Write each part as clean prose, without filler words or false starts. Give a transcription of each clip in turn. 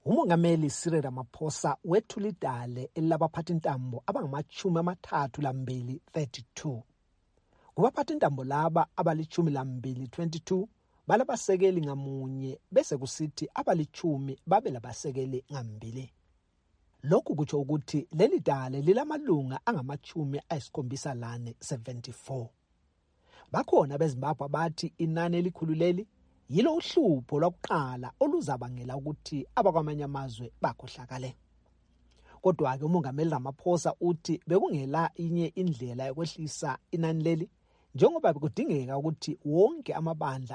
Umongameli Cyril Ramaphosa wethula idale elabaphathintambo abangama-32 32. Kubaphathintambo laba abali-12 balabasekeli ngamunye bese kusithi abali-10 babe labasekeli ngambili. Lokhu kutsho ukuthi leli dale lilamalunga angama-74 74. Bakhona beZimbabwe bathi inani elikhulu leli yilo uhlupho lwakuqala oluzabangela ukuthi abakwamanye amazwe bakhohlakale. Kodwa-ke umongameli Ramaphosa uthi bekungela inye indlela yokwehlisa inani leli njengoba bekudingeka ukuthi wonke amabandla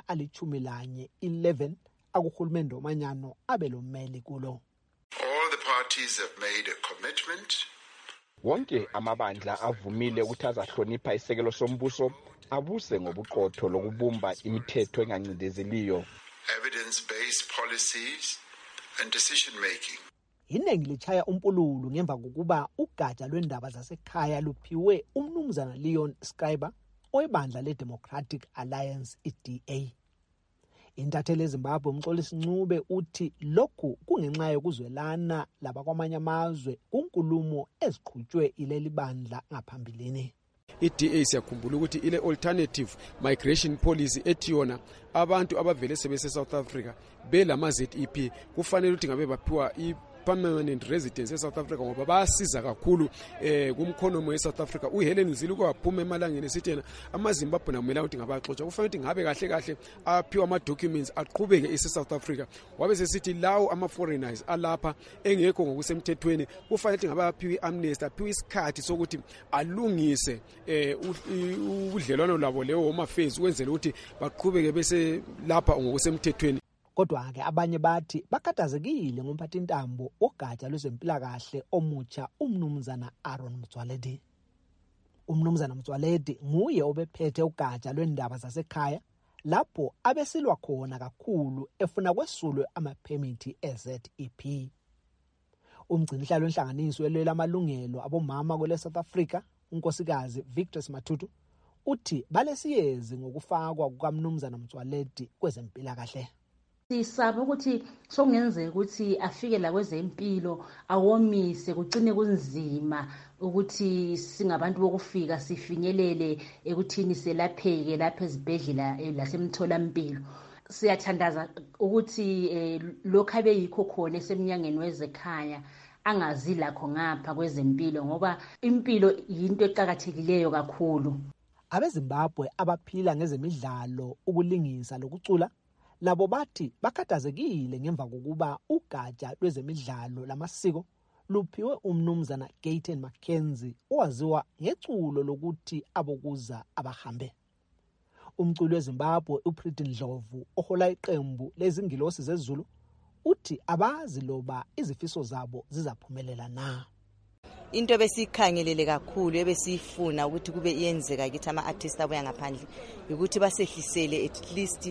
ali-11 akuhulumende omanyano abe lomeli kulo. All the parties have made a commitment. Wonke amabandla avumile ukuthi azahlonipha isekelo sombuso abuse ngobuqotho lokubumba imithetho engancindezeliyo, evidence-based policies and decision making. Iningi lichaya umpululu ngemva kokuba ugatsha lwendaba zasekhaya luphiwe umnumzana Leon Schreiber oyibandla leDemocratic Alliance iDA. Intatheli eZimbabwe uMxolisi Ncube uthi lokhu kungenxa yokuzwelana labakwamanye amazwe kunkulumo eziqhutshwe ileli bandla ngaphambilini. iDA siyakhumbula ukuthi ile alternative migration policy ethi yona abantu abavele sebese South Africa belama ZEP kufanele ukuthi ngabe baphiwa permanent residence eSouth Africa ngoba bayasiza kakhulu kumkhonomo eSouth Africa. uHelen Zille kwaphuma emalangeni esithi yena amaZimbabwe namela ukuthi ngabaxoxa kufanele ukuthi ngabe kahle kahle aphiwa ama documents aqhubeke eSouth Africa. Wabe sesithi lawo ama foreigners alapha engekho ngokusemthethweni kufanele ukuthi ngabe aphiwe amnesty, aphiwe isikhathi sokuthi alungise ubudlelwano labo lewo home affairs ukwenzela ukuthi baqhubeke bese lapha ngokusemthethweni. Kodwa-ke abanye bathi bakhathazekile ngomphathintambo wogatsha lwezempilakahle omutsha umnumzana Aaron Motsoaledi. Umnumzana Motsoaledi nguye obephethe ugatsha lwendaba zasekhaya lapho abesilwa khona kakhulu efuna kwesulwe amaphemithi eZEP. Umgcinihlalo wenhlanganiso elwela amalungelo abomama kwele South Africa, unkosikazi Victor Matutu, uthi balesiyezi ngokufakwa kukamnumzana Motsoaledi kwezempilakahle. Sisaba ukuthi sokungenzeka ukuthi afike la kwezempilo awomise kucine kunzima ukuthi singabantu bokufika sifinyelele ekuthini selapheke lapha ezibhedlela lasemtholampilo. Siyathandaza ukuthi lokho abeyikho khona esemnyangeni wezekhaya angazi lakho ngapha kwezempilo ngoba impilo yinto eqhakathekileyo kakhulu. AbeZimbabwe abaphila ngezemidlalo, ukulingisa lokucula labo bathi bakhathazekile ngemva kokuba ugatsha lwezemidlalo lamasiko luphiwe umnumzana Gayton Mackenzie owaziwa ngeculo lokuthi abokuza abahambe. Umculi weZimbabwe uPriti Ndlovu ohola iqembu lezingilosi zezulu uthi abazi loba izifiso zabo zizaphumelela na. Into besikhangelele kakhulu ebesifuna ukuthi kube iyenzeka kithi ama-artists abuya ngaphandle ukuthi basehlisele at least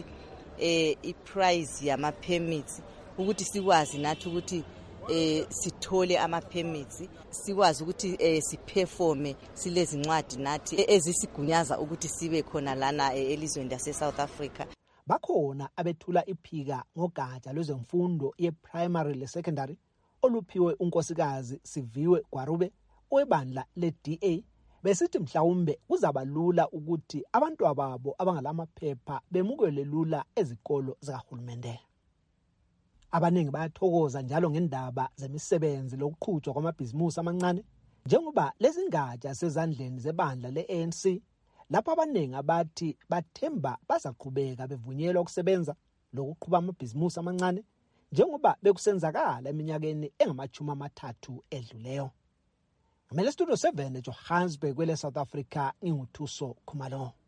i-price yama permits ukuthi sikwazi nathi ukuthi sithole ama permits, sikwazi ukuthi siperforme silezi ncwadi nathi ezisigunyaza ukuthi sibe khona lana elizweni lase South Africa. Bakhona abethula iphika ngogatsha lwezemfundo ye-primary le-secondary oluphiwe unkosikazi Siviwe Gwarube oyibandla le-DA besithi mhlawumbe kuzaba lula ukuthi abantu ababo abangalamaphepha bemukele lula ezikolo zikahulumende. Abaningi bayathokoza njalo ngendaba zemisebenzi lokuqhutshwa kwamabhizimusi amancane njengoba lezi ngatsha sezandleni zebandla le-ANC lapho abaningi abathi bathemba bazaqhubeka bevunyelwa ukusebenza lokuqhuba amabhizimusi amancane njengoba bekusenzakala eminyakeni engama-30 edluleyo. Ngamele Studio 7 eJohannesburg kwele South Africa, nginguthuso Khumalo.